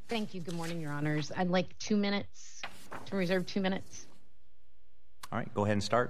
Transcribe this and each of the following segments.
Thank you. Good morning, Your Honors. I'd like 2 minutes to reserve 2 minutes. All right, go ahead and start.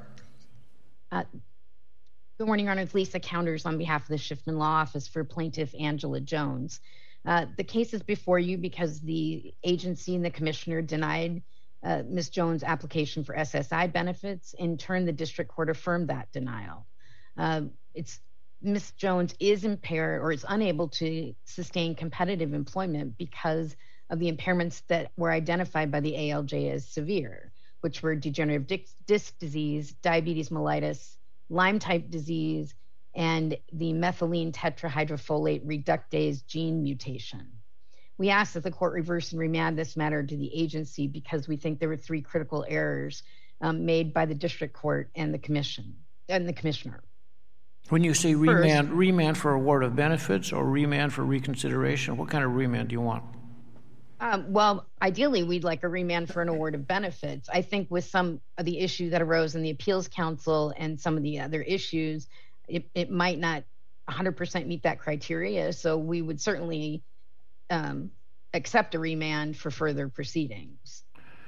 Good morning, Your Honors. Lisa Counters on behalf of the Schiffman Law Office for Plaintiff Angela Jones. The case is before you because the agency and the commissioner denied Ms. Jones' application for SSI benefits. In turn, the district court affirmed that denial. Ms. Jones is impaired or is unable to sustain competitive employment because of the impairments that were identified by the ALJ as severe, which were degenerative disc disease, diabetes mellitus, Lyme-type disease, and the methylene tetrahydrofolate reductase gene mutation. We ask that the court reverse and remand this matter to the agency because we think there were 3 critical errors made by the district court and the commission and the commissioner. When you say remand for award of benefits or remand for reconsideration, what kind of remand do you want? Well, ideally, we'd like a remand for an award of benefits. I think with some of the issues that arose in the appeals council and some of the other issues, it might not 100% meet that criteria. So we would certainly accept a remand for further proceedings.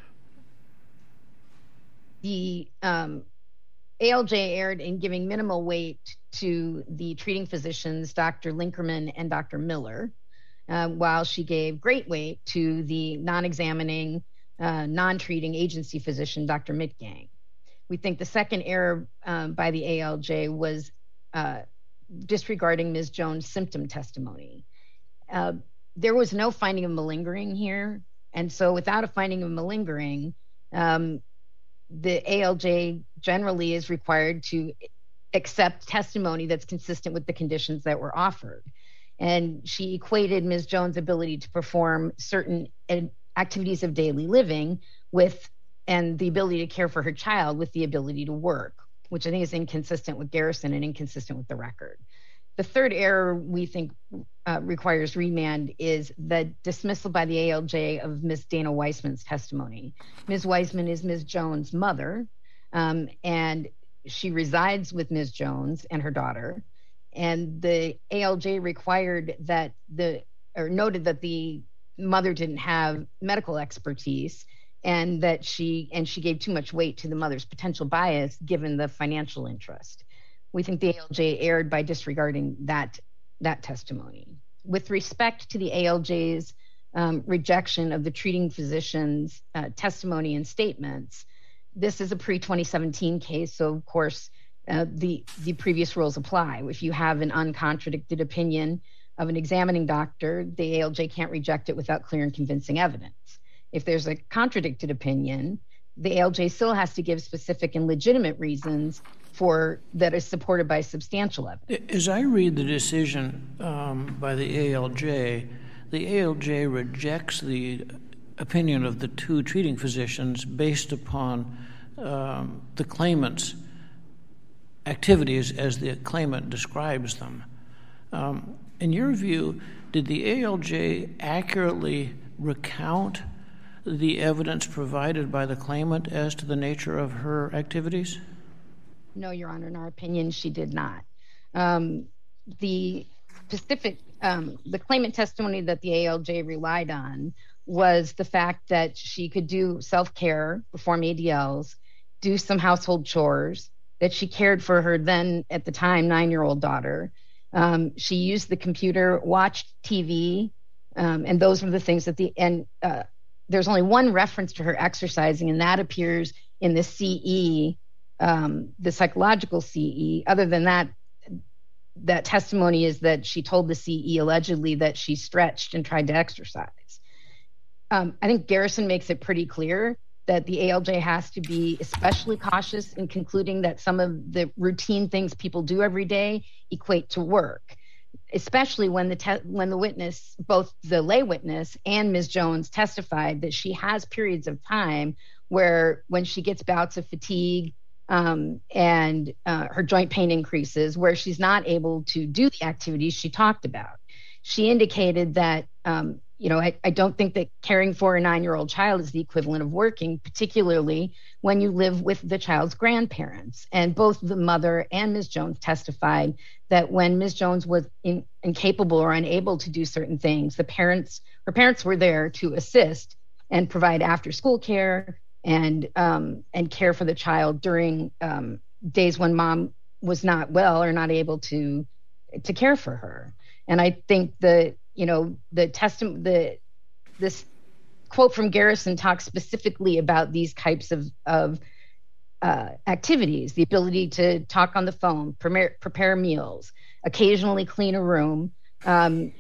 The ALJ erred in giving minimal weight to the treating physicians, Dr. Linkerman and Dr. Miller, while she gave great weight to the non-examining, non-treating agency physician, Dr. Mitgang. We think the second error by the ALJ was disregarding Ms. Jones' symptom testimony. There was no finding of malingering here, and so without a finding of malingering, the ALJ generally is required to accept testimony that's consistent with the conditions that were offered. And she equated Ms. Jones' ability to perform certain activities of daily living and the ability to care for her child with the ability to work, which I think is inconsistent with Garrison and inconsistent with the record. The third error we think requires remand is the dismissal by the ALJ of Ms. Dana Weissman's testimony. Ms. Weissman is Ms. Jones' mother, and she resides with Ms. Jones and her daughter. And the ALJ noted that the mother didn't have medical expertise and that she gave too much weight to the mother's potential bias given the financial interest. We think the ALJ erred by disregarding that testimony. With respect to the ALJ's rejection of the treating physician's testimony and statements, this is a pre-2017 case, so of course the previous rules apply. If you have an uncontradicted opinion of an examining doctor, the ALJ can't reject it without clear and convincing evidence. If there's a contradicted opinion, the ALJ still has to give specific and legitimate reasons that is supported by substantial evidence. As I read the decision by the ALJ rejects the opinion of the 2 treating physicians based upon the claimant's activities as the claimant describes them. In your view, did the ALJ accurately recount the evidence provided by the claimant as to the nature of her activities? No, Your Honor, in our opinion, she did not. The claimant testimony that the ALJ relied on was the fact that she could do self-care, perform ADLs, do some household chores, that she cared for her then, at the time, 9-year-old daughter. She used the computer, watched TV, and those were the things there's only one reference to her exercising, and that appears in the CE, the psychological CE. Other than that testimony is that she told the CE allegedly that she stretched and tried to exercise. I think Garrison makes it pretty clear that the ALJ has to be especially cautious in concluding that some of the routine things people do every day equate to work, especially when the witness, both the lay witness and Ms. Jones, testified that she has periods of time where when she gets bouts of fatigue and her joint pain increases, where she's not able to do the activities she talked about. She indicated that I don't think that caring for a 9-year-old child is the equivalent of working, particularly when you live with the child's grandparents. And both the mother and Ms. Jones testified that when Ms. Jones was incapable or unable to do certain things, her parents were there to assist and provide after-school care and care for the child during days when mom was not well or not able to care for her. And I think this quote from Garrison talks specifically about these types of activities: the ability to talk on the phone, prepare meals, occasionally clean a room, and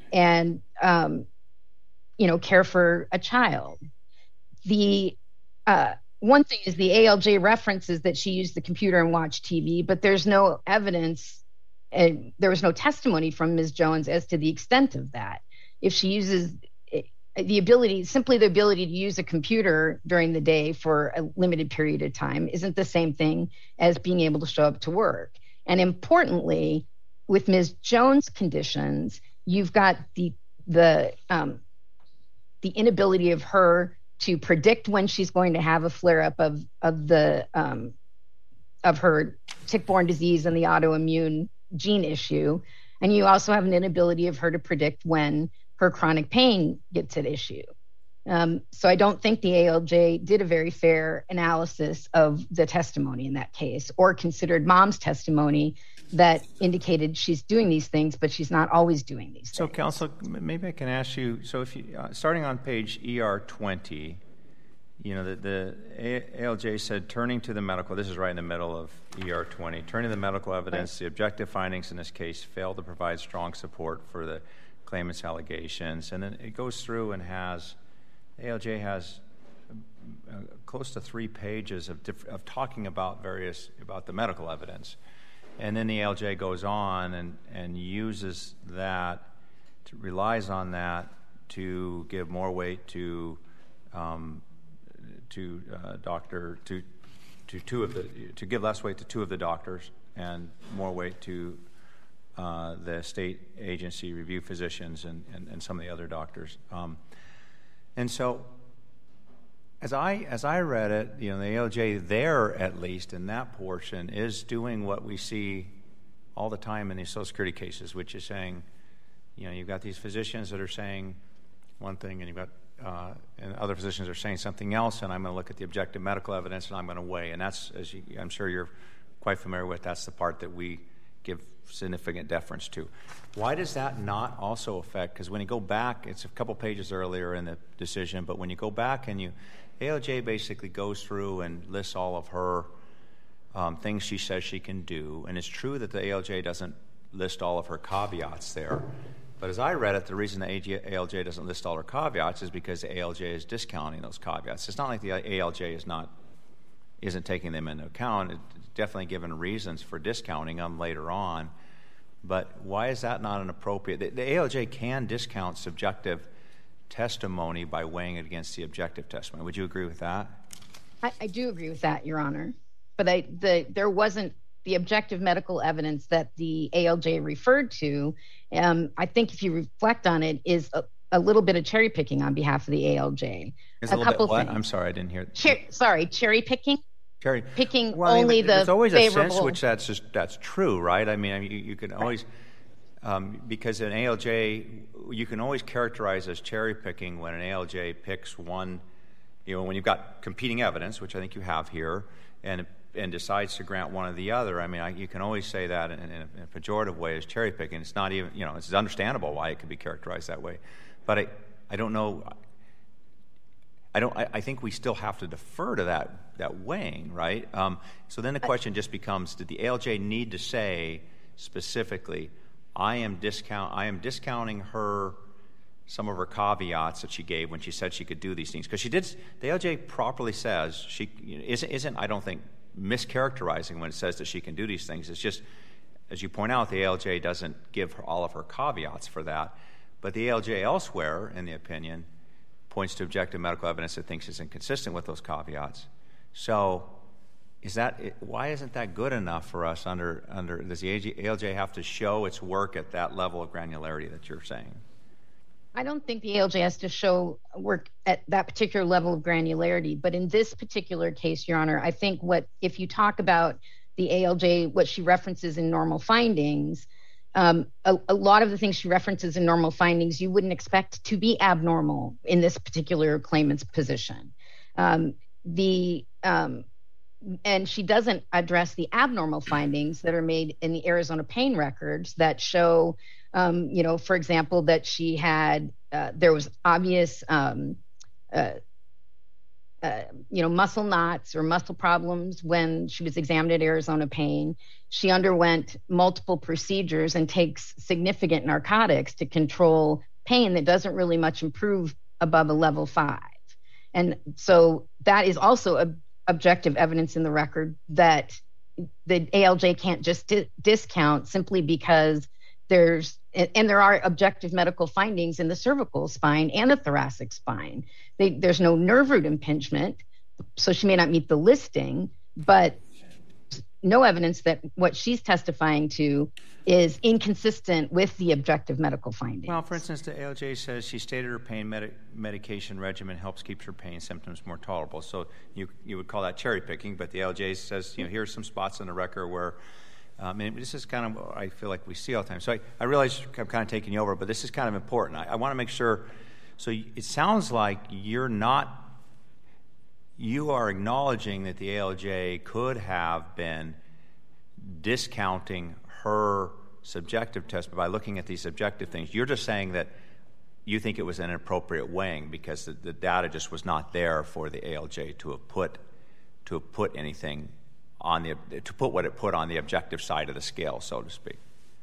care for a child. The one thing is the ALJ references that she used the computer and watched TV, but there's no evidence, and there was no testimony from Ms. Jones as to the extent of that. If she uses the ability to use a computer during the day for a limited period of time isn't the same thing as being able to show up to work. And importantly, with Ms. Jones' conditions, you've got the inability of her to predict when she's going to have a flare-up of her tick-borne disease and the autoimmune gene issue. And you also have an inability of her to predict when her chronic pain gets at issue. So I don't think the ALJ did a very fair analysis of the testimony in that case, or considered mom's testimony that indicated she's doing these things, but she's not always doing these things. So, counsel, maybe I can ask you, so if you, starting on page ER 20, the ALJ said, turning to the medical, this is right in the middle of ER 20, turning to the medical evidence, right. The objective findings in this case failed to provide strong support for the claimant's allegations. And then it goes through and ALJ has close to 3 pages of talking about the medical evidence. And then the ALJ goes on and uses that, relies on that to give more weight to give less weight to 2 of the doctors and more weight to the state agency review physicians and some of the other doctors. And so, as I read it, the ALJ there, at least in that portion, is doing what we see all the time in these Social Security cases, which is saying, you've got these physicians that are saying one thing, and you've got and other physicians are saying something else, and I'm going to look at the objective medical evidence, and I'm going to weigh. And that's, I'm sure you're quite familiar with, that's the part that we give significant deference to. Why does that not also affect, because when you go back, it's a couple pages earlier in the decision, but when you go back and ALJ basically goes through and lists all of her things she says she can do, and it's true that the ALJ doesn't list all of her caveats there, but as I read it, the reason the ALJ doesn't list all her caveats is because the ALJ is discounting those caveats. It's not like the ALJ isn't taking them into account. It's definitely given reasons for discounting them later on. But why is that not an appropriate? The ALJ can discount subjective testimony by weighing it against the objective testimony. Would you agree with that? I do agree with that, Your Honor. But there wasn't the objective medical evidence that the ALJ referred to. I think if you reflect on it, is a little bit of cherry picking on behalf of the ALJ. Is a little bit what? Things. I'm sorry, I didn't hear. Cherry picking. Cherry picking well, only the there's always favorable. A sense which that's true, right? I mean you can always because an ALJ you can always characterize as cherry picking when an ALJ picks one, when you've got competing evidence, which I think you have here, and decides to grant one or the other. I mean, you can always say that in a pejorative way as cherry picking. It's not even, it's understandable why it could be characterized that way. But I don't know. I think we still have to defer to that weighing, right? So then the question just becomes: did the ALJ need to say specifically, I am discounting some of her caveats that she gave when she said she could do these things? Because she did. The ALJ properly says she isn't. I don't think mischaracterizing when it says that she can do these things. It's just, as you point out, the ALJ doesn't give her all of her caveats for that. But the ALJ elsewhere, in the opinion, points to objective medical evidence it thinks is inconsistent with those caveats. So why isn't that good enough for us does the ALJ have to show its work at that level of granularity that you're saying? I don't think the ALJ has to show work at that particular level of granularity. But in this particular case, Your Honor, I think if you talk about the ALJ, what she references in normal findings, a lot of the things she references in normal findings, you wouldn't expect to be abnormal in this particular claimant's position. And she doesn't address the abnormal findings that are made in the Arizona pain records that show, for example, that she had, there was obvious, muscle knots or muscle problems when she was examined at Arizona Pain. She underwent multiple procedures and takes significant narcotics to control pain that doesn't really much improve above a level 5. And so that is also objective evidence in the record that the ALJ can't just discount simply because there are objective medical findings in the cervical spine and the thoracic spine. There's no nerve root impingement, so she may not meet the listing, but no evidence that what she's testifying to is inconsistent with the objective medical findings. Well, for instance, the ALJ says she stated her pain medication regimen helps keep her pain symptoms more tolerable. So you would call that cherry picking, but the ALJ says, here's some spots on the record where, and this is kind of what I feel like we see all the time. So I realize I'm kind of taking you over, but this is kind of important. I want to make sure. So it sounds like you are acknowledging that the ALJ could have been discounting her subjective test by looking at these subjective things. You're just saying that you think it was an inappropriate weighing because the data just was not there for the ALJ to have put anything on to put what it put on the objective side of the scale, so to speak.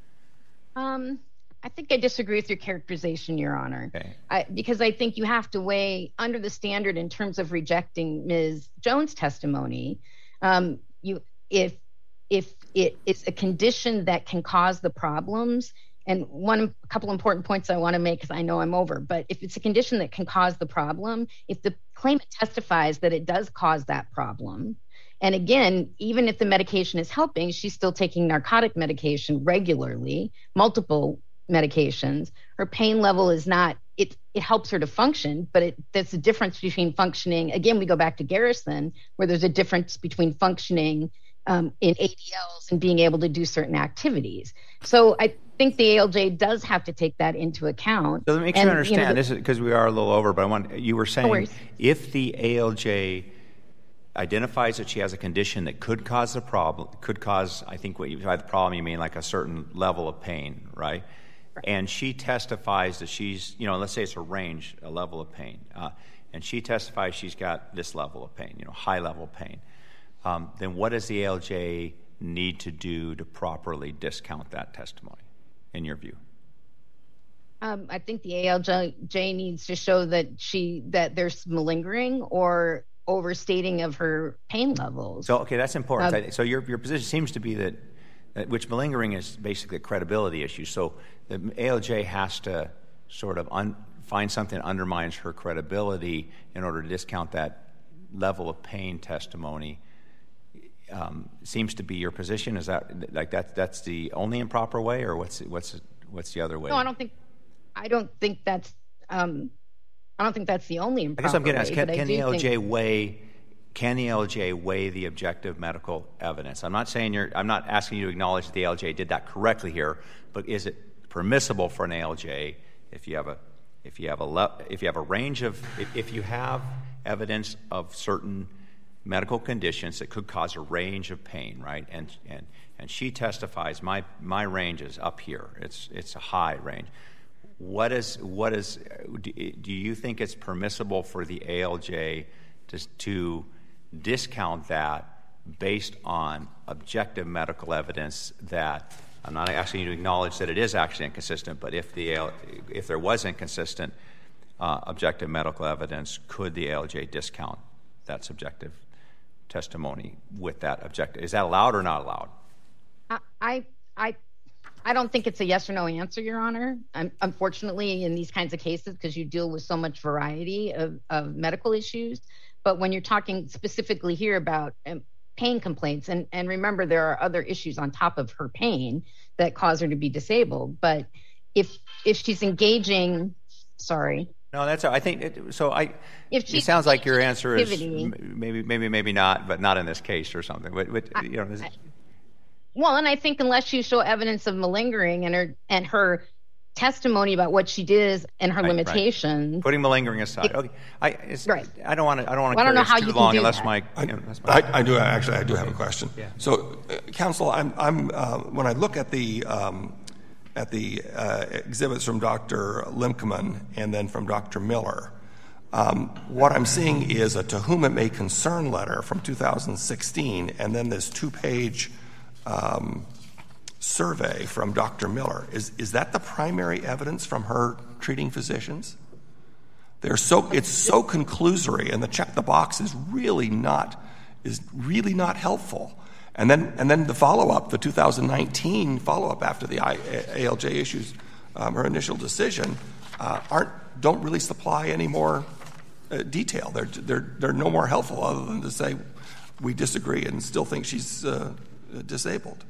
I think I disagree with your characterization, Your Honor. Okay. Because I think you have to weigh under the standard in terms of rejecting Ms. Jones' testimony. If it is a condition that can cause the problems, and a couple important points I want to make because I know I'm over, but if it's a condition that can cause the problem, if the claimant testifies that it does cause that problem, and again, even if the medication is helping, she's still taking narcotic medication regularly, multiple medications. Her pain level is not, it helps her to function, but there's a difference between functioning. Again, we go back to Garrison, where there's a difference between functioning in ADLs and being able to do certain activities. So I think the ALJ does have to take that into account. So let me make sure I understand. This is because we are a little over, but you were saying if the ALJ identifies that she has a condition that could cause the problem, I think by the problem you mean like a certain level of pain, right? And she testifies that she's, let's say it's a level of pain, and she testifies she's got this level of pain, high level pain. Then what does the ALJ need to do to properly discount that testimony, in your view? I think the ALJ needs to show that there's malingering or overstating of her pain levels. So, okay, that's important. So your position seems to be that which malingering is basically a credibility issue. So the ALJ has to sort of find something that undermines her credibility in order to discount that level of pain testimony. Seems to be your position. Is that like that's the only improper way, or what's the other way? No, I don't think that's the only improper way. I guess I'm getting asked, can the ALJ weigh the objective medical evidence? I'm not asking you to acknowledge that the ALJ did that correctly here, but is it permissible for an ALJ if you have evidence of certain medical conditions that could cause a range of pain, right? And she testifies, my range is up here. It's a high range. Do you think it's permissible for the ALJ to discount that based on objective medical evidence that, I'm not asking you to acknowledge that it is actually inconsistent, but if there was inconsistent objective medical evidence, could the ALJ discount that subjective testimony with that objective? Is that allowed or not allowed? I don't think it's a yes or no answer, Your Honor. Unfortunately, in these kinds of cases, because you deal with so much variety of medical issues. But when you're talking specifically here about pain complaints, and remember there are other issues on top of her pain that cause her to be disabled. But if she's engaging Sorry. No, that's. I think it sounds like your answer is maybe not, but not in this case or something. Well, and I think unless you show evidence of malingering and her testimony about what she did and her limitations. Right. Putting malingering aside, okay. I don't want to carry this too long unless my. I do have a question. Yeah. So, counsel, I'm when I look at the exhibits from Dr. Limkeman and then from Dr. Miller, what I'm seeing is a to whom it may concern letter from 2016, and then this 2-page survey from Dr. Miller. Is that the primary evidence from her treating physicians? It's so conclusory, and the check the box is really not helpful. And then the follow-up, the 2019 follow-up after the ALJ issues her initial decision, don't really supply any more detail. They're no more helpful other than to say we disagree and still think she's disabled.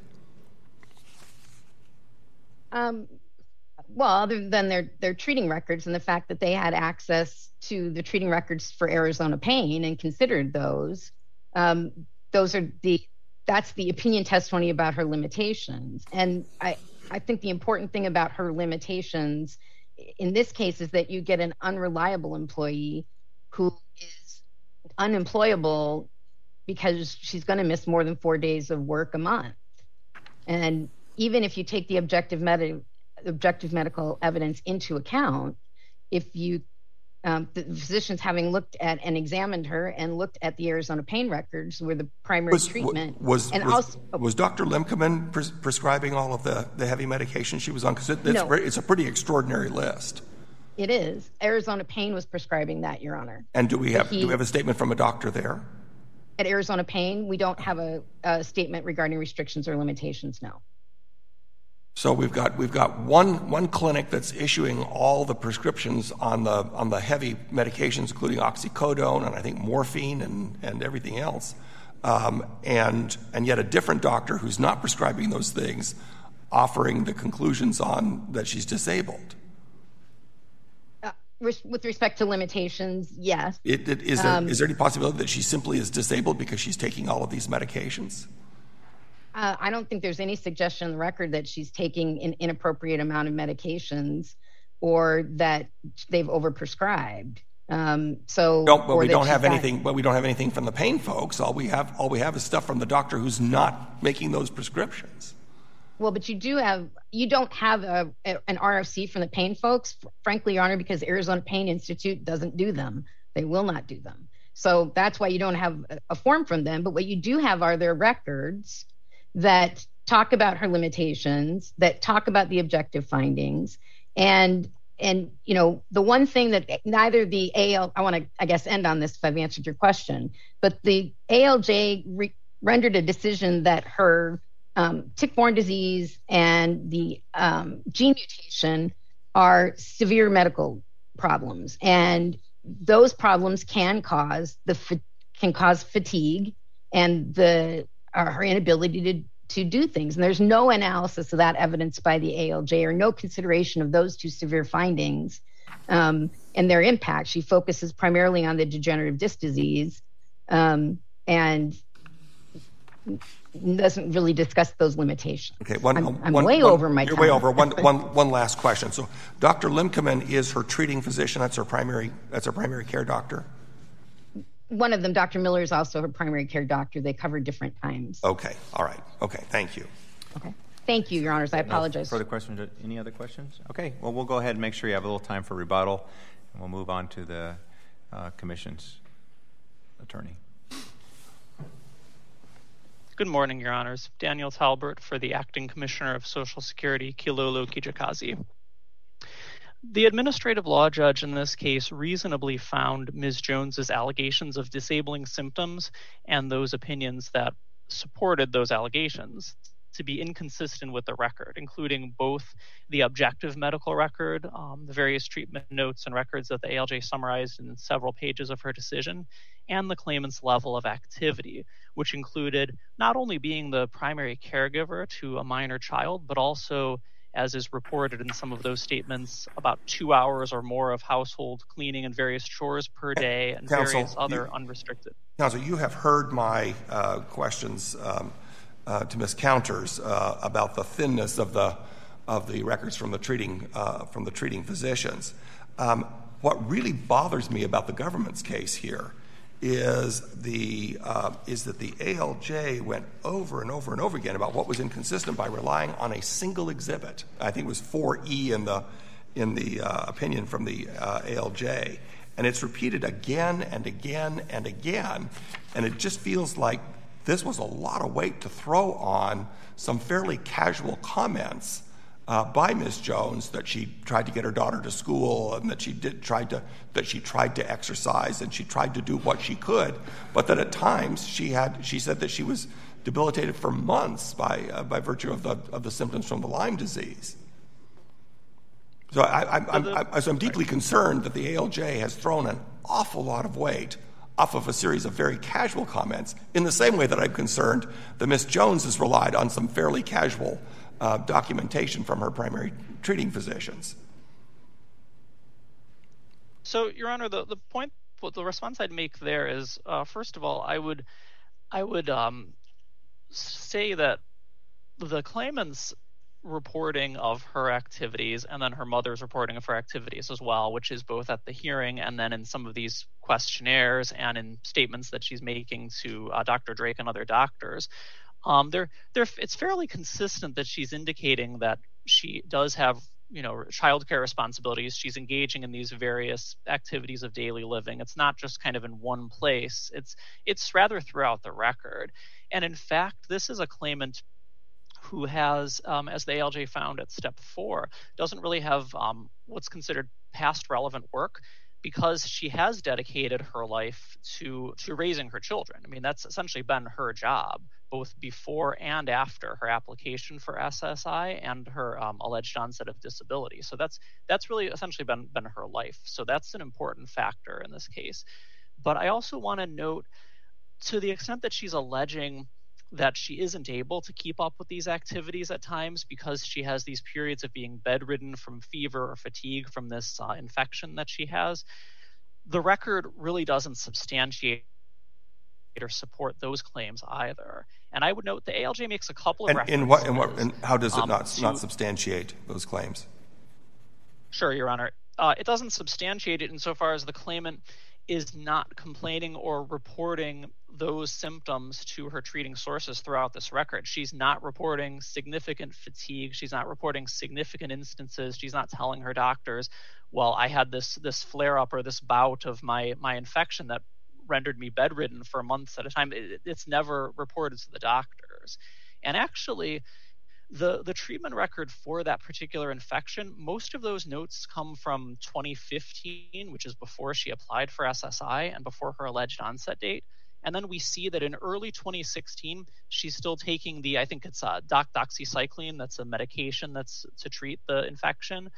Well, other than their treating records and the fact that they had access to the treating records for Arizona Pain and considered those, that's the opinion testimony about her limitations. And I think the important thing about her limitations in this case is that you get an unreliable employee who is unemployable because she's going to miss more than 4 days of work a month. And even if you take the objective medical evidence into account, if you the physicians having looked at and examined her and looked at the Arizona Pain records where the primary treatment was Dr. Limkeman prescribing all of the heavy medication she was on? Because it's a pretty extraordinary list. It is. Arizona Pain was prescribing that, Your Honor. And do we have a statement from a doctor there? At Arizona Pain, we don't have a statement regarding restrictions or limitations, no. So we've got one clinic that's issuing all the prescriptions on the heavy medications, including oxycodone and I think morphine and everything else, and yet a different doctor who's not prescribing those things, offering the conclusions on that she's disabled. With respect to limitations, yes. Is there any possibility that she simply is disabled because she's taking all of these medications? I don't think there's any suggestion in the record that she's taking an inappropriate amount of medications or that they've overprescribed. But we don't have anything from the pain folks. All we have is stuff from the doctor who's not making those prescriptions. Well, but you don't have an RFC from the pain folks, frankly, Your Honor, because Arizona Pain Institute doesn't do them. They will not do them. So that's why you don't have a form from them. But what you do have are their records that talk about her limitations, that talk about the objective findings. And the one thing that neither the I want to, I guess, end on this if I've answered your question, but the ALJ rendered a decision that her tick-borne disease and the gene mutation are severe medical problems. And those problems can cause fatigue and her inability to do things. And there's no analysis of that evidence by the ALJ or no consideration of those two severe findings and their impact. She focuses primarily on the degenerative disc disease and doesn't really discuss those limitations. Okay, I'm way over my time. You're way over. One last question. So Dr. Limkeman is her treating physician. That's her primary care doctor? One of them, Dr. Miller, is also her primary care doctor. They cover different times. Okay, all right. Okay, thank you. Okay. Thank you, Your Honors. I apologize. Further questions? Any other questions? Okay, well, we'll go ahead and make sure you have a little time for rebuttal, and we'll move on to the Commission's attorney. Good morning, Your Honors. Daniel Talbert for the Acting Commissioner of Social Security, Kilolo Kijakazi. The administrative law judge in this case reasonably found Ms. Jones's allegations of disabling symptoms and those opinions that supported those allegations to be inconsistent with the record, including both the objective medical record, the various treatment notes and records that the ALJ summarized in several pages of her decision, and the claimant's level of activity, which included not only being the primary caregiver to a minor child, but also as is reported in some of those statements, about 2 hours or more of household cleaning and various chores per day, and various other unrestricted. Counsel, you have heard my questions to Ms. Counters about the thinness of the records from the treating physicians. What really bothers me about the government's case here is that the ALJ went over and over and over again about what was inconsistent by relying on a single exhibit. I think it was 4E in the opinion from the ALJ, and it's repeated again and again and again, and it just feels like this was a lot of weight to throw on some fairly casual comments by Ms. Jones that she tried to get her daughter to school and that she tried to exercise and she tried to do what she could, but that at times she said that she was debilitated for months by virtue of the symptoms from the Lyme disease. So I'm deeply concerned that the ALJ has thrown an awful lot of weight off of a series of very casual comments, in the same way that I'm concerned that Ms. Jones has relied on some fairly casual documentation from her primary treating physicians. So, Your Honor, the response I'd make there is, first of all, I would say that the claimant's reporting of her activities and then her mother's reporting of her activities as well, which is both at the hearing and then in some of these questionnaires and in statements that she's making to Dr. Drake and other doctors, it's fairly consistent that she's indicating that she does have, childcare responsibilities. She's engaging in these various activities of daily living. It's not just kind of in one place. It's rather throughout the record. And in fact, this is a claimant who has, as the ALJ found at step 4, doesn't really have what's considered past relevant work, because she has dedicated her life to raising her children. I mean, that's essentially been her job, both before and after her application for SSI and her alleged onset of disability. So that's really essentially been her life. So that's an important factor in this case. But I also want to note, to the extent that she's alleging that she isn't able to keep up with these activities at times because she has these periods of being bedridden from fever or fatigue from this infection that she has, the record really doesn't substantiate or support those claims either. And I would note the ALJ makes a couple of references. And how does it not substantiate those claims? Sure, Your Honor. It doesn't substantiate it insofar as the claimant is not complaining or reporting those symptoms to her treating sources throughout this record. She's not reporting significant fatigue. She's not reporting significant instances. She's not telling her doctors, well, I had this flare-up or this bout of my infection that rendered me bedridden for months at a time. It's never reported to the doctors. And actually, the treatment record for that particular infection, most of those notes come from 2015, which is before she applied for SSI and before her alleged onset date. And then we see that in early 2016, she's still taking I think it's doxycycline. That's a medication that's to treat the infection.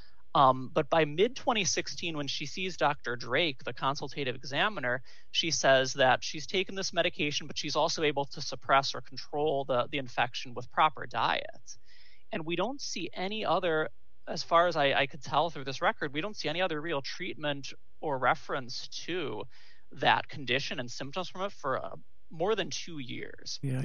But by mid-2016, when she sees Dr. Drake, the consultative examiner, she says that she's taken this medication, but she's also able to suppress or control the infection with proper diet. And we don't see any other, as far as I could tell through this record, we don't see any other real treatment or reference to that condition and symptoms from it for more than 2 years. Yeah,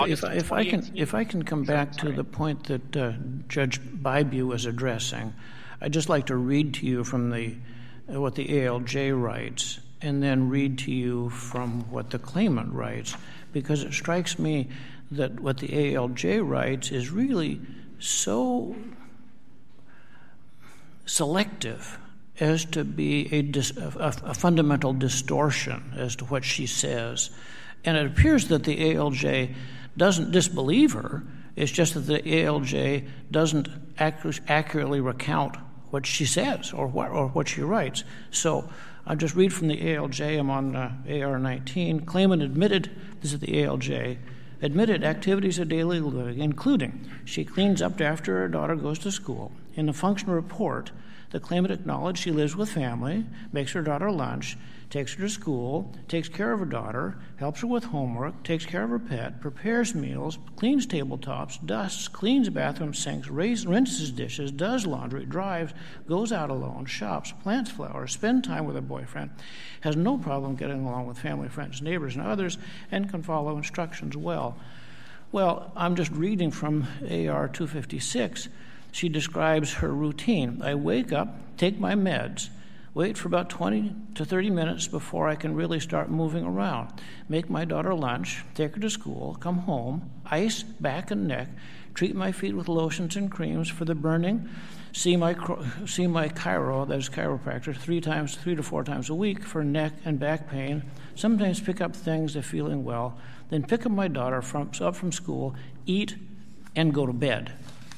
if I can come back to the point that Judge Bybee was addressing, I'd just like to read to you from what the ALJ writes and then read to you from what the claimant writes, because it strikes me that what the ALJ writes is really so selective as to be a fundamental distortion as to what she says. And it appears that the ALJ doesn't disbelieve her. It's just that the ALJ doesn't accurately recount what she says or what she writes. So I'll just read from the ALJ. I'm on AR 19. Claimant admitted, this is the ALJ, admitted activities of daily living, including she cleans up after her daughter goes to school. In the function report, The claimant acknowledged she lives with family, makes her daughter lunch, takes her to school, takes care of her daughter, helps her with homework, takes care of her pet, prepares meals, cleans tabletops, dusts, cleans bathroom sinks, rinses dishes, does laundry, drives, goes out alone, shops, plants flowers, spends time with her boyfriend, has no problem getting along with family, friends, neighbors, and others, and can follow instructions well. Well, I'm just reading from AR 256. She describes her routine. I wake up, take my meds, wait for about 20 to 30 minutes before I can really start moving around, make my daughter lunch, take her to school, come home, ice back and neck, treat my feet with lotions and creams for the burning, see my chiro, that is chiropractor, 3 to 4 times a week for neck and back pain, sometimes pick up things if feeling well, then pick up my daughter up from school, eat, and go to bed.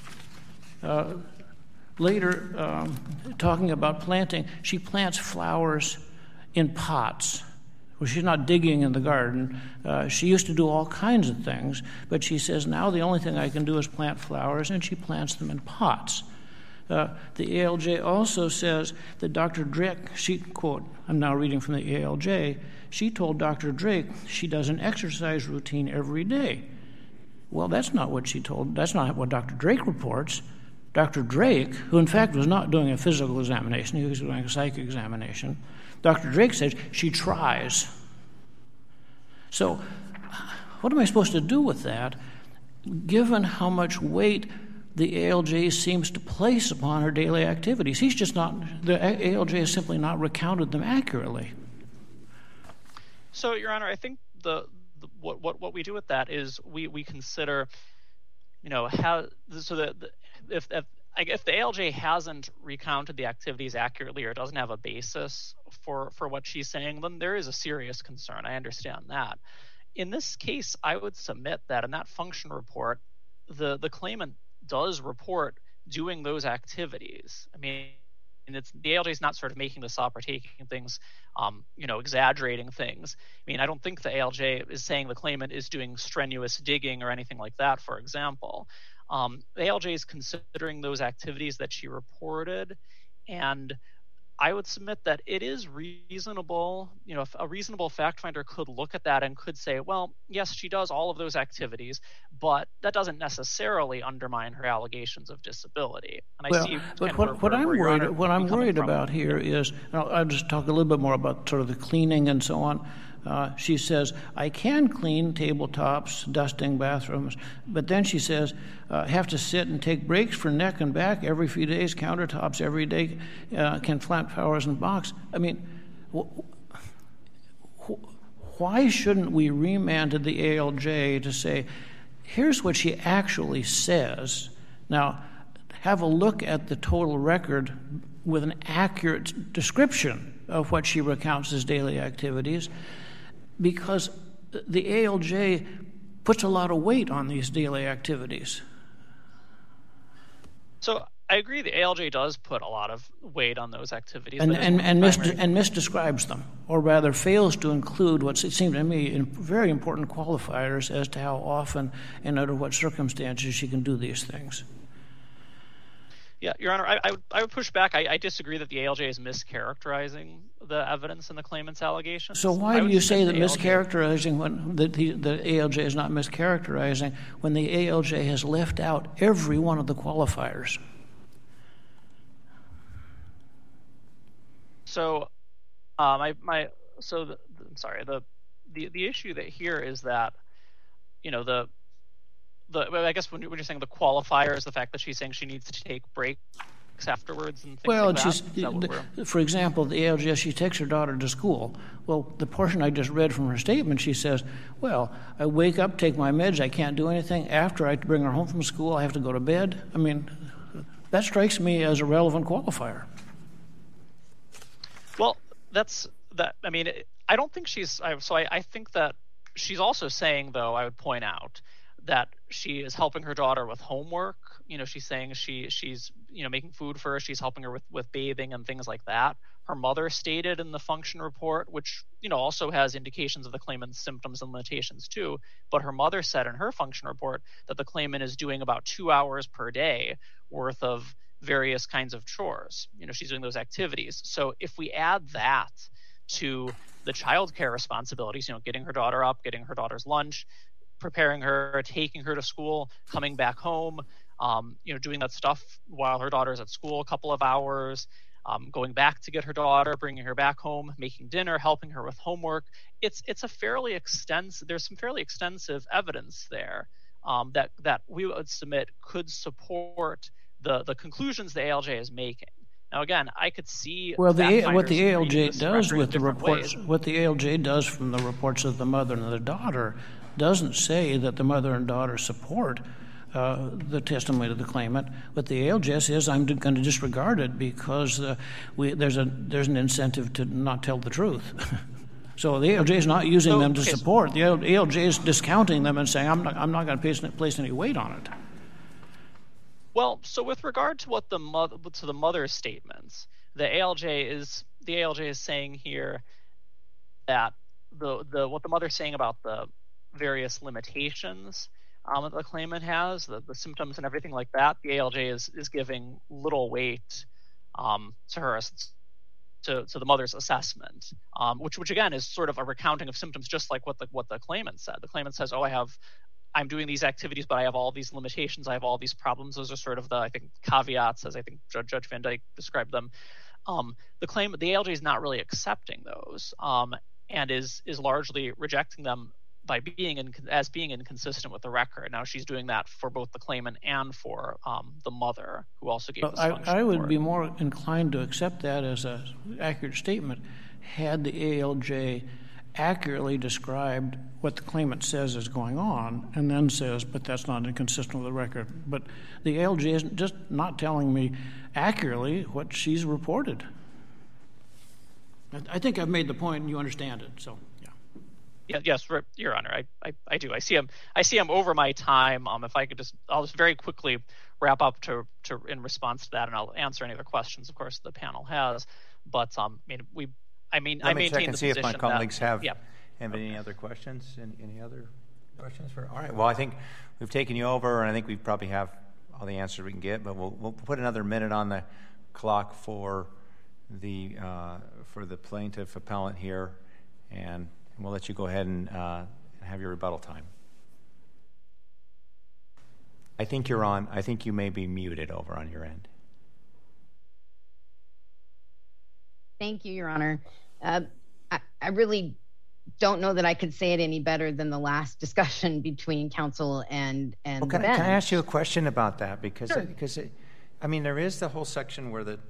Later, talking about planting, she plants flowers in pots. Well, she's not digging in the garden. She used to do all kinds of things, but she says, now the only thing I can do is plant flowers, and she plants them in pots. The ALJ also says that Dr. Drake, quote, I'm now reading from the ALJ, she told Dr. Drake she does an exercise routine every day. Well, that's not what she told. That's not what Dr. Drake reports. Dr. Drake, who in fact was not doing a physical examination, he was doing a psych examination, Dr. Drake says she tries. So what am I supposed to do with that, given how much weight the ALJ seems to place upon her daily activities? The ALJ has simply not recounted them accurately. So, Your Honor, I think what we do with that is we consider, if the ALJ hasn't recounted the activities accurately or doesn't have a basis for what she's saying, then there is a serious concern. I understand that. In this case, I would submit that in that function report, the claimant does report doing those activities. I mean, the ALJ is not sort of making this up or taking things, exaggerating things. I mean, I don't think the ALJ is saying the claimant is doing strenuous digging or anything like that, for example. The ALJ is considering those activities that she reported, and I would submit that it is reasonable, if a reasonable fact finder could look at that and could say, well, yes, she does all of those activities, but that doesn't necessarily undermine her allegations of disability. And what I'm worried about here is, I'll just talk a little bit more about sort of the cleaning and so on. She says, I can clean tabletops, dusting bathrooms, but then she says, have to sit and take breaks for neck and back every few days, countertops every day, can plant flowers in box. I mean, why shouldn't we remand to the ALJ to say, here's what she actually says. Now, have a look at the total record with an accurate description of what she recounts as daily activities, because the ALJ puts a lot of weight on these daily activities. So I agree the ALJ does put a lot of weight on those activities. And misdescribes them, or rather fails to include what seemed to me very important qualifiers as to how often and under what circumstances she can do these things. Yeah, Your Honor, I would push back. I disagree that the ALJ is mischaracterizing the evidence in the claimant's allegations. So why do you say that mischaracterizing when the ALJ is not mischaracterizing when the ALJ has left out every one of the qualifiers? So, the issue that here is that, I guess when you're saying the qualifiers, the fact that she's saying she needs to take breaks afterwards and things like that. For example, the ALJ, she takes her daughter to school. Well, the portion I just read from her statement, she says, well, I wake up, take my meds, I can't do anything. After I bring her home from school, I have to go to bed. I mean, that strikes me as a relevant qualifier. Well, I don't think I think that she's also saying, though, I would point out that she is helping her daughter with homework. She's saying she's making food for her. She's helping her with bathing and things like that. Her mother stated in the function report, which also has indications of the claimant's symptoms and limitations too, but her mother said in her function report that the claimant is doing about 2 hours per day worth of various kinds of chores. She's doing those activities. So if we add that to the childcare responsibilities, getting her daughter up, getting her daughter's lunch, preparing her, taking her to school, coming back home, doing that stuff while her daughter's at school a couple of hours, going back to get her daughter, bringing her back home, making dinner, helping her with homework. It's a fairly extensive. There's some fairly extensive evidence there that we would submit could support the conclusions the ALJ is making. Now, again, I could see what the ALJ does with the reports. What the ALJ does from the reports of the mother and the daughter doesn't say that the mother and daughter support the testimony of the claimant. What the ALJ says, I'm going to disregard it because there's an incentive to not tell the truth. So the ALJ is not using them to support. The ALJ is discounting them and saying, I'm not going to place any weight on it. Well, so with regard to what the mother's statements, the ALJ is saying here that what the mother's saying about the various limitations that the claimant has, the symptoms and everything like that, the ALJ is giving little weight to her to the mother's assessment, which again is sort of a recounting of symptoms, just like what the claimant said. The claimant says, I'm doing these activities, but I have all these limitations. I have all these problems. Those are sort of the caveats, as I think Judge Van Dyke described them. The ALJ is not really accepting those, and is largely rejecting them by being inconsistent with the record. Now she's doing that for both the claimant and for the mother, who also gave this function. I would be more inclined to accept that as an accurate statement had the ALJ accurately described what the claimant says is going on and then says, but that's not inconsistent with the record. But the ALJ isn't just not telling me accurately what she's reported. I think I've made the point and you understand it, so yeah. Yeah, yes, Your Honor, I do. I see I'm over my time. If I could I'll just very quickly wrap up to in response to that, and I'll answer any other questions, of course, the panel has. But I maintain check and the see position if my colleagues that, have any other questions. Any other questions for? All right. Well, I think we've taken you over, and I think we probably have all the answers we can get. But we'll put another minute on the clock for the plaintiff appellant here, and we'll let you go ahead and have your rebuttal time. I think you're on. I think you may be muted over on your end. Thank you, Your Honor. I really don't know that I could say it any better than the last discussion between counsel and the bench. Can I ask you a question about that? Because Sure. There is the whole section where the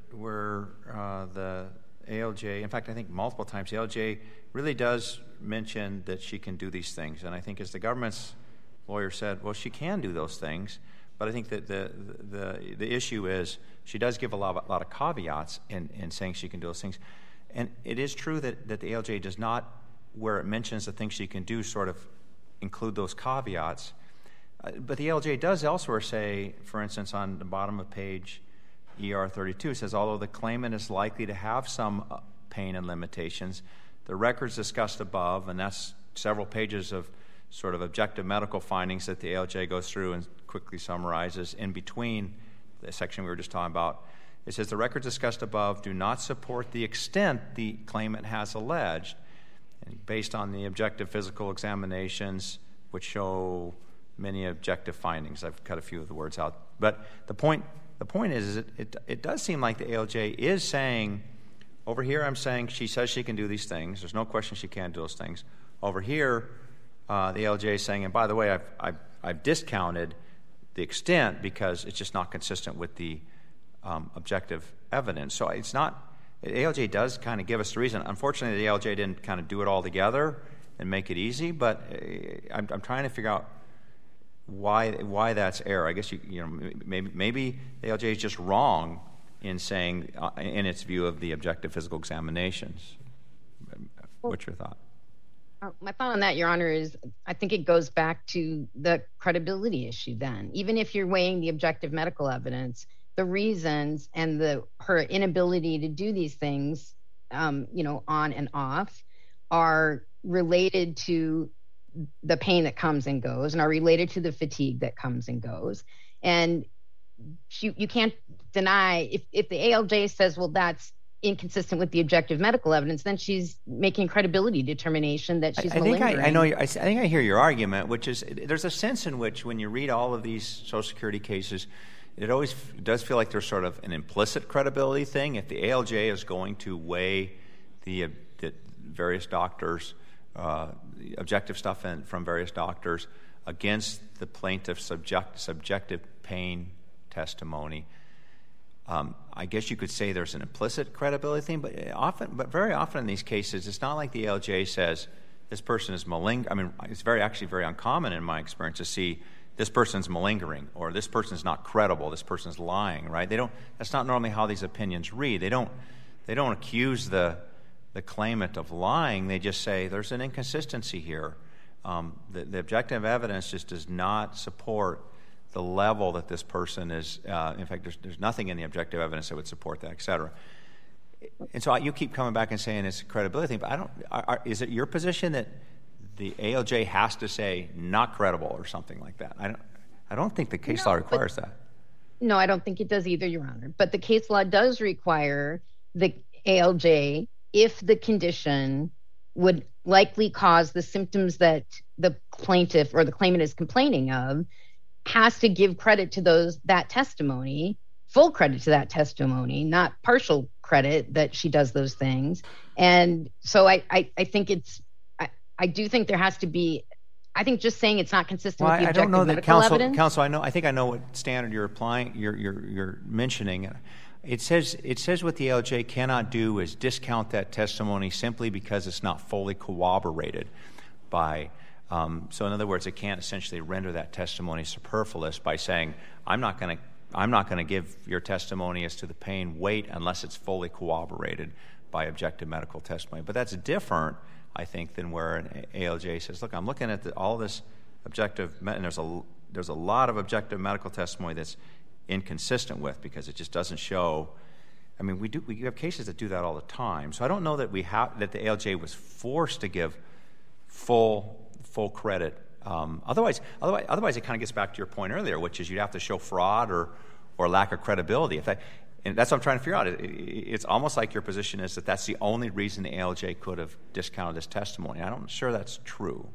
ALJ, in fact, I think multiple times, the ALJ really does mention that she can do these things. And I think as the government's lawyer said, well, she can do those things. But I think that the issue is she does give a lot of caveats in saying she can do those things. And it is true that the ALJ does not, where it mentions the things she can do, sort of include those caveats. But the ALJ does elsewhere say, for instance, on the bottom of page ER 32, it says, although the claimant is likely to have some pain and limitations, the records discussed above, and that's several pages of sort of objective medical findings that the ALJ goes through and quickly summarizes in between the section we were just talking about. It says the records discussed above do not support the extent the claimant has alleged, and based on the objective physical examinations, which show many objective findings. I've cut a few of the words out. But the point is it does seem like the ALJ is saying, over here I'm saying she says she can do these things. There's no question she can do those things. Over here, the ALJ is saying, and by the way, I've discounted the extent because it's just not consistent with the objective evidence. So it's not, the ALJ does kind of give us the reason. Unfortunately, the ALJ didn't kind of do it all together and make it easy, but I'm trying to figure out why that's error. I guess maybe the ALJ is just wrong in saying, in its view of the objective physical examinations. What's your thought? My thought on that, Your Honor, is I think it goes back to the credibility issue then. Even if you're weighing the objective medical evidence, the reasons and her inability to do these things, on and off, are related to the pain that comes and goes and are related to the fatigue that comes and goes. And you can't deny, if the ALJ says, well, that's inconsistent with the objective medical evidence, then she's making a credibility determination that she's malingering. I think I hear your argument, which is there's a sense in which when you read all of these Social Security cases, it always does feel like there's sort of an implicit credibility thing. If the ALJ is going to weigh the various doctors, objective stuff from various doctors against the plaintiff's subjective pain testimony, I guess you could say there's an implicit credibility thing, but very often in these cases, it's not like the ALJ says this person is malingering. I mean, it's actually very uncommon in my experience to see this person's malingering or this person's not credible, this person's lying, right? That's not normally how these opinions read. They don't accuse the claimant of lying. They just say there's an inconsistency here. The objective evidence just does not support the level that this person is. In fact, there's nothing in the objective evidence that would support that, et cetera. And so you keep coming back and saying it's a credibility thing, but is it your position that the ALJ has to say not credible or something like that? I don't think the case law requires that. No, I don't think it does either, Your Honor. But the case law does require the ALJ, if the condition would likely cause the symptoms that the plaintiff or the claimant is complaining of, has to give credit to that testimony, full credit to that testimony, not partial credit that she does those things. And so I think I do think there has to be. I think just saying it's not consistent with the objective medical evidence. Counsel, I think I know what standard you're applying. You're mentioning. It says what the ALJ cannot do is discount that testimony simply because it's not fully corroborated by. So in other words, it can't essentially render that testimony superfluous by saying I'm not going to give your testimony as to the pain weight unless it's fully corroborated by objective medical testimony. But that's different, I think, than where an ALJ says, look, I'm looking at all this objective, and there's a lot of objective medical testimony that's inconsistent with, because it just doesn't show. I mean, we have cases that do that all the time. So I don't know that that the ALJ was forced to give full credit. Otherwise, it kind of gets back to your point earlier, which is you'd have to show fraud or lack of credibility. And that's what I'm trying to figure out. It's almost like your position is that that's the only reason the ALJ could have discounted this testimony. I'm not sure that's true.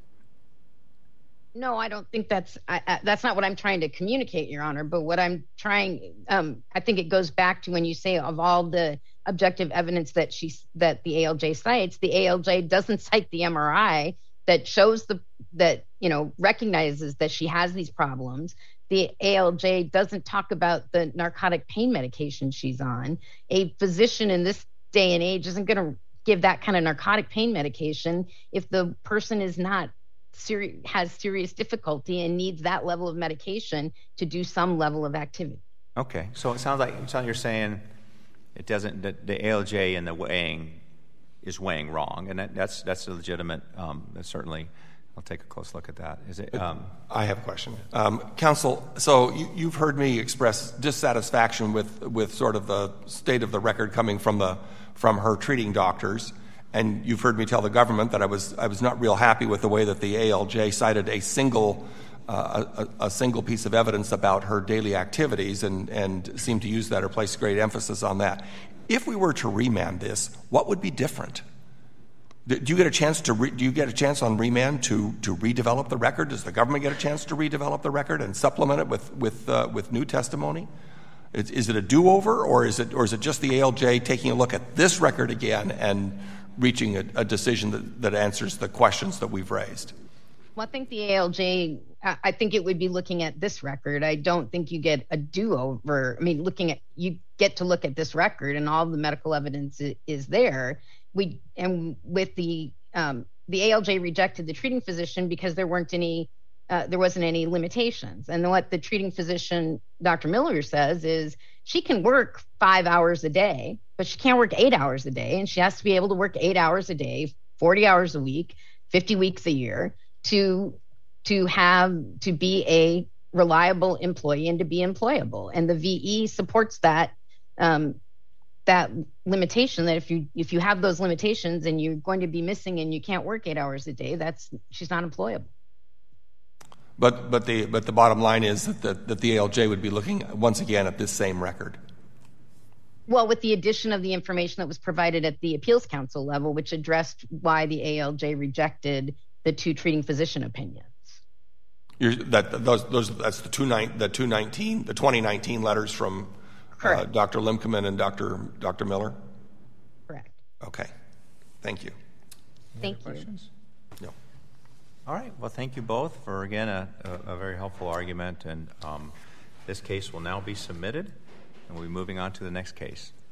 No, I don't think that's not what I'm trying to communicate, Your Honor. But what I'm trying, I think it goes back to when you say of all the objective evidence that the ALJ cites, the ALJ doesn't cite the MRI that shows recognizes that she has these problems. The ALJ doesn't talk about the narcotic pain medication she's on. A physician in this day and age isn't going to give that kind of narcotic pain medication if the person is not has serious difficulty and needs that level of medication to do some level of activity. Okay, so it sounds like you're saying it doesn't. That the ALJ in the weighing is weighing wrong, and that's a legitimate. That's certainly. I'll take a close look at that. Is it? I have a question, counsel. So you've heard me express dissatisfaction with sort of the state of the record coming from her treating doctors. And you've heard me tell the government that I was not real happy with the way that the ALJ cited a single piece of evidence about her daily activities and seemed to use that or place great emphasis on that. If we were to remand this, what would be different? Do you get a chance on remand to redevelop the record? Does the government get a chance to redevelop the record and supplement it with new testimony? Is it a do-over, or is it just the ALJ taking a look at this record again and reaching a decision that answers the questions that we've raised? Well, I think the ALJ, I think it would be looking at this record. I don't think you get a do-over. I mean, you get to look at this record and all the medical evidence is there. The ALJ rejected the treating physician because there wasn't any limitations. And what the treating physician, Dr. Miller, says is she can work 5 hours a day, but she can't work 8 hours a day. And she has to be able to work 8 hours a day, 40 hours a week, 50 weeks a year to be a reliable employee and to be employable. And the VE supports that limitation, that if you have those limitations and you're going to be missing and you can't work 8 hours a day, she's not employable. But the bottom line is that the ALJ would be looking once again at this same record. Well, with the addition of the information that was provided at the appeals council level, which addressed why the ALJ rejected the 2 treating physician opinions. That's the 2019 letters from Dr. Limkeman and Dr. Miller? Correct. Okay. Thank you. Thank you. Questions? No. All right. Well, thank you both for, again, a very helpful argument. And this case will now be submitted, and we'll be moving on to the next case.